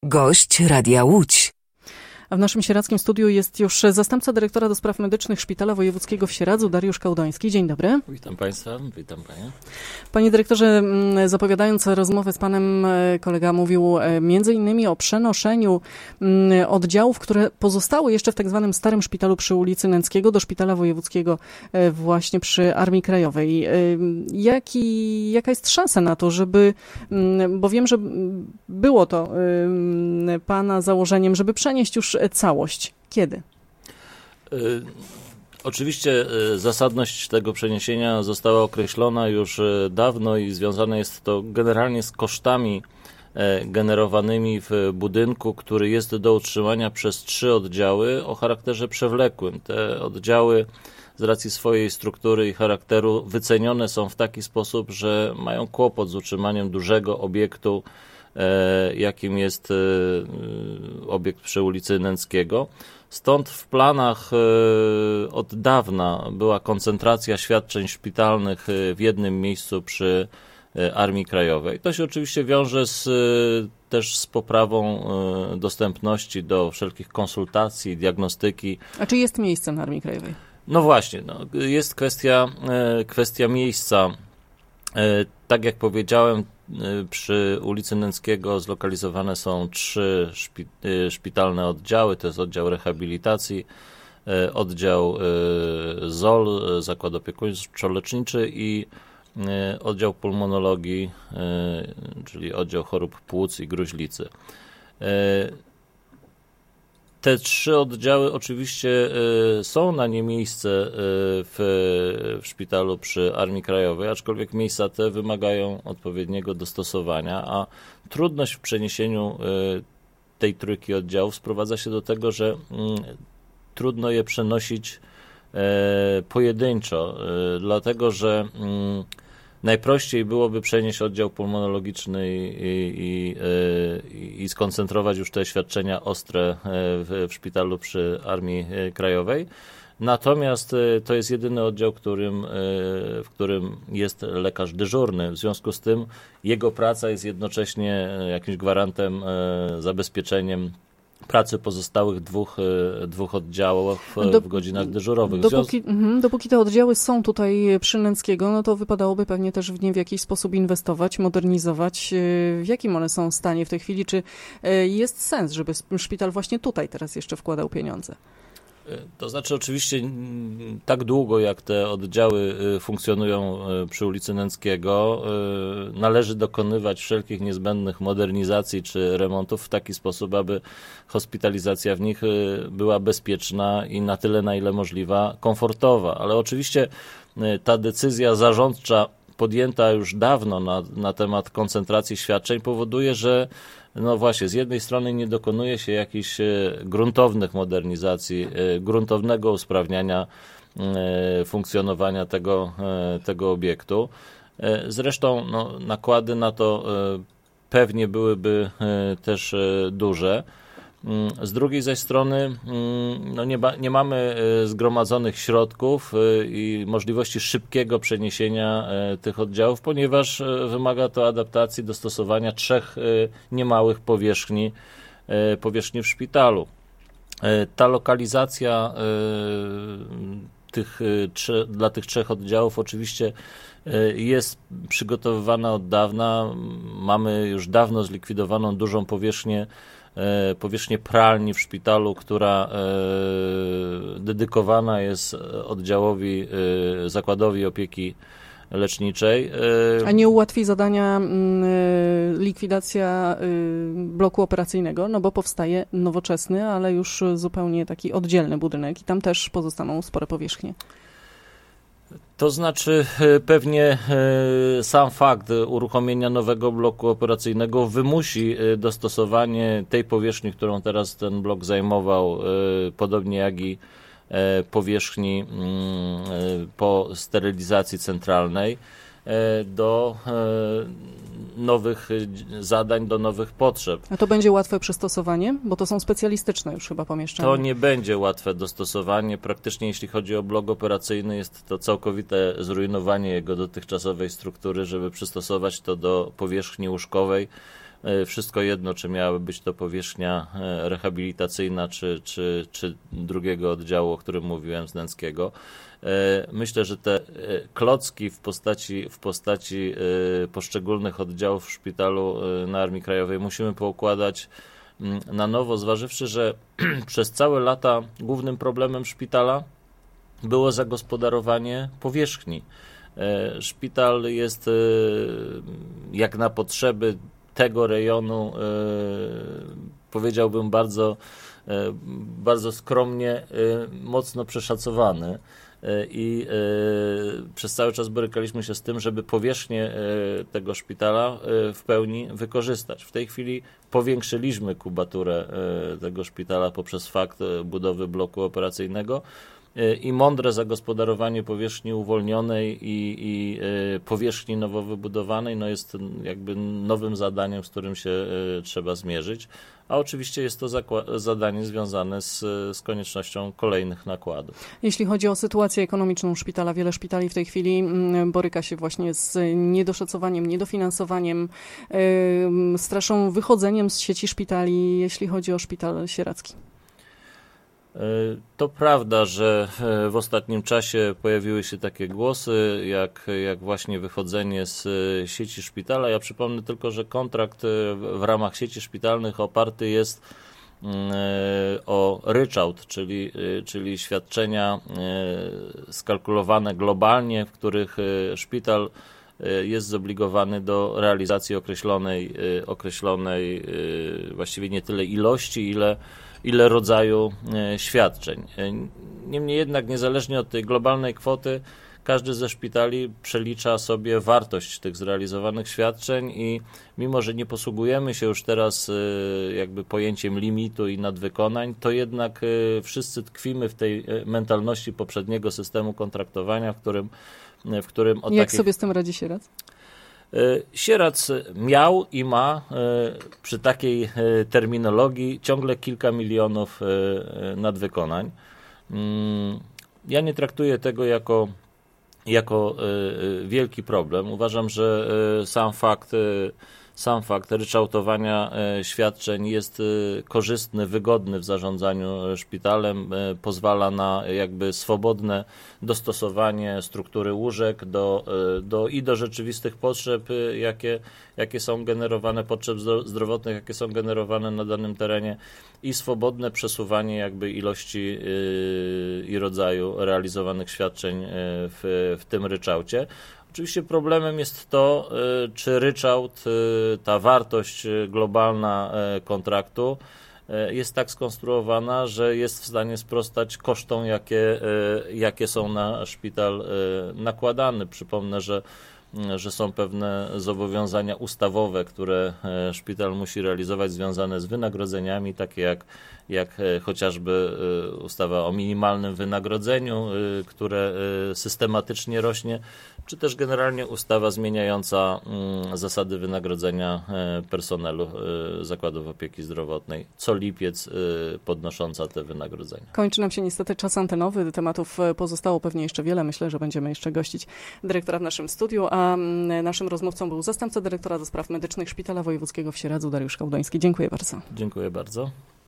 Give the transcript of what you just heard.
Gość Radia Łódź. A w naszym sieradzkim studiu jest już zastępca dyrektora do spraw medycznych Szpitala Wojewódzkiego w Sieradzu, Dariusz Kałdoński. Dzień dobry. Witam Państwa, witam Panie. Panie dyrektorze, zapowiadając rozmowę z Panem, kolega mówił między innymi o przenoszeniu oddziałów, które pozostały jeszcze w tak zwanym starym szpitalu przy ulicy Nęckiego do Szpitala Wojewódzkiego właśnie przy Armii Krajowej. Jaka jest szansa na to, żeby, bo wiem, że było to Pana założeniem, żeby przenieść już całość. Kiedy? Oczywiście zasadność tego przeniesienia została określona już dawno i związane jest to generalnie z kosztami generowanymi w budynku, który jest do utrzymania przez 3 oddziały o charakterze przewlekłym. Te oddziały z racji swojej struktury i charakteru wycenione są w taki sposób, że mają kłopot z utrzymaniem dużego obiektu, jakim jest obiekt przy ulicy Nęckiego. Stąd w planach od dawna była koncentracja świadczeń szpitalnych w jednym miejscu przy Armii Krajowej. To się oczywiście wiąże też z poprawą dostępności do wszelkich konsultacji, diagnostyki. A czy jest miejsce na Armii Krajowej? No właśnie, jest kwestia miejsca. Tak jak powiedziałem, przy ulicy Nęckiego zlokalizowane są 3 szpitalne oddziały. To jest oddział rehabilitacji, oddział ZOL, Zakład Opiekuńczo-Leczniczy i oddział pulmonologii, czyli oddział chorób płuc i gruźlicy. Te 3 oddziały oczywiście są na nie miejsce w szpitalu przy Armii Krajowej, aczkolwiek miejsca te wymagają odpowiedniego dostosowania, a trudność w przeniesieniu tej trójki oddziałów sprowadza się do tego, że trudno je przenosić pojedynczo, dlatego że najprościej byłoby przenieść oddział pulmonologiczny i skoncentrować już te świadczenia ostre w szpitalu przy Armii Krajowej. Natomiast to jest jedyny oddział, w którym jest lekarz dyżurny. W związku z tym jego praca jest jednocześnie jakimś gwarantem, zabezpieczeniem pracy pozostałych dwóch oddziałów w godzinach dyżurowych. Dopóki te oddziały są tutaj przy Nęckiego, no to wypadałoby pewnie też w nie w jakiś sposób inwestować, modernizować. W jakim one są stanie w tej chwili? Czy jest sens, żeby szpital właśnie tutaj teraz jeszcze wkładał pieniądze? To znaczy oczywiście tak długo jak te oddziały funkcjonują przy ulicy Nęckiego, należy dokonywać wszelkich niezbędnych modernizacji czy remontów w taki sposób, aby hospitalizacja w nich była bezpieczna i na tyle, na ile możliwa, komfortowa. Ale oczywiście ta decyzja zarządcza podjęta już dawno na temat koncentracji świadczeń powoduje, że no właśnie, z jednej strony nie dokonuje się jakichś gruntownych modernizacji, gruntownego usprawniania funkcjonowania tego obiektu. Zresztą nakłady na to pewnie byłyby też duże. Z drugiej zaś strony nie mamy zgromadzonych środków i możliwości szybkiego przeniesienia tych oddziałów, ponieważ wymaga to adaptacji, dostosowania 3 niemałych powierzchni w szpitalu. Ta lokalizacja dla tych 3 oddziałów oczywiście jest przygotowywana od dawna. Mamy już dawno zlikwidowaną dużą powierzchnię pralni w szpitalu, która dedykowana jest zakładowi opieki leczniczej. A nie ułatwi zadania likwidacja bloku operacyjnego, no bo powstaje nowoczesny, ale już zupełnie taki oddzielny budynek i tam też pozostaną spore powierzchnie. To znaczy pewnie sam fakt uruchomienia nowego bloku operacyjnego wymusi dostosowanie tej powierzchni, którą teraz ten blok zajmował, podobnie jak i powierzchni po sterylizacji centralnej, do nowych zadań, do nowych potrzeb. A to będzie łatwe przystosowanie? Bo to są specjalistyczne już chyba pomieszczenia. To nie będzie łatwe dostosowanie. Praktycznie jeśli chodzi o blok operacyjny, jest to całkowite zrujnowanie jego dotychczasowej struktury, żeby przystosować to do powierzchni łóżkowej. wszystko jedno, czy miałaby być to powierzchnia rehabilitacyjna, czy drugiego oddziału, o którym mówiłem, znęckiego. Myślę, że te klocki w postaci poszczególnych oddziałów w szpitalu na Armii Krajowej musimy poukładać na nowo, zważywszy, że przez całe lata głównym problemem szpitala było zagospodarowanie powierzchni. Szpital jest jak na potrzeby tego rejonu, powiedziałbym bardzo skromnie, mocno przeszacowany. I przez cały czas borykaliśmy się z tym, żeby powierzchnię tego szpitala w pełni wykorzystać. W tej chwili powiększyliśmy kubaturę tego szpitala poprzez fakt budowy bloku operacyjnego i mądre zagospodarowanie powierzchni uwolnionej i powierzchni nowo wybudowanej jest jakby nowym zadaniem, z którym się trzeba zmierzyć. A oczywiście jest to zadanie związane z koniecznością kolejnych nakładów. Jeśli chodzi o sytuację ekonomiczną szpitala, wiele szpitali w tej chwili boryka się właśnie z niedoszacowaniem, niedofinansowaniem, straszą wychodzeniem z sieci szpitali, jeśli chodzi o szpital sieradzki. To prawda, że w ostatnim czasie pojawiły się takie głosy, jak właśnie wychodzenie z sieci szpitala. Ja przypomnę tylko, że kontrakt w ramach sieci szpitalnych oparty jest o ryczałt, czyli świadczenia skalkulowane globalnie, w których szpital jest zobligowany do realizacji określonej właściwie nie tyle ilości, ile rodzaju świadczeń. Niemniej jednak, niezależnie od tej globalnej kwoty, każdy ze szpitali przelicza sobie wartość tych zrealizowanych świadczeń i mimo, że nie posługujemy się już teraz jakby pojęciem limitu i nadwykonań, to jednak wszyscy tkwimy w tej mentalności poprzedniego systemu kontraktowania, w którym Jak sobie z tym radzi Sieradz? Sieradz miał i ma przy takiej terminologii ciągle kilka milionów nadwykonań. Ja nie traktuję tego jako wielki problem. Uważam, że sam fakt ryczałtowania świadczeń jest korzystny, wygodny w zarządzaniu szpitalem, pozwala na jakby swobodne dostosowanie struktury łóżek do rzeczywistych potrzeb, jakie są generowane, potrzeb zdrowotnych, jakie są generowane na danym terenie i swobodne przesuwanie jakby ilości i rodzaju realizowanych świadczeń w tym ryczałcie. Oczywiście problemem jest to, czy ryczałt, ta wartość globalna kontraktu jest tak skonstruowana, że jest w stanie sprostać kosztom, jakie są na szpital nakładane. Przypomnę, że są pewne zobowiązania ustawowe, które szpital musi realizować, związane z wynagrodzeniami, takie jak chociażby ustawa o minimalnym wynagrodzeniu, które systematycznie rośnie, czy też generalnie ustawa zmieniająca zasady wynagrodzenia personelu zakładów opieki zdrowotnej, co lipiec podnosząca te wynagrodzenia. Kończy nam się niestety czas antenowy, tematów pozostało pewnie jeszcze wiele, myślę, że będziemy jeszcze gościć dyrektora w naszym studiu, a naszym rozmówcą był zastępca dyrektora do spraw medycznych Szpitala Wojewódzkiego w Sieradzu, Dariusz Chałdoński. Dziękuję bardzo. Dziękuję bardzo.